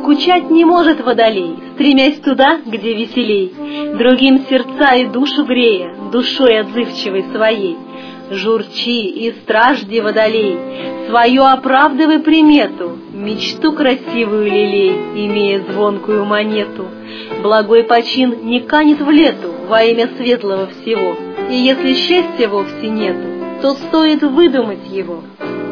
Скучать не может водолей, стремясь туда, где веселей, другим сердца и душу грея, душой отзывчивой своей. Журчи и стражди, водолей, свою оправдывай примету, мечту красивую лелей, имея звонкую монету. Благой почин не канет в лету во имя светлого всего, и если счастья вовсе нету, то стоит выдумать его.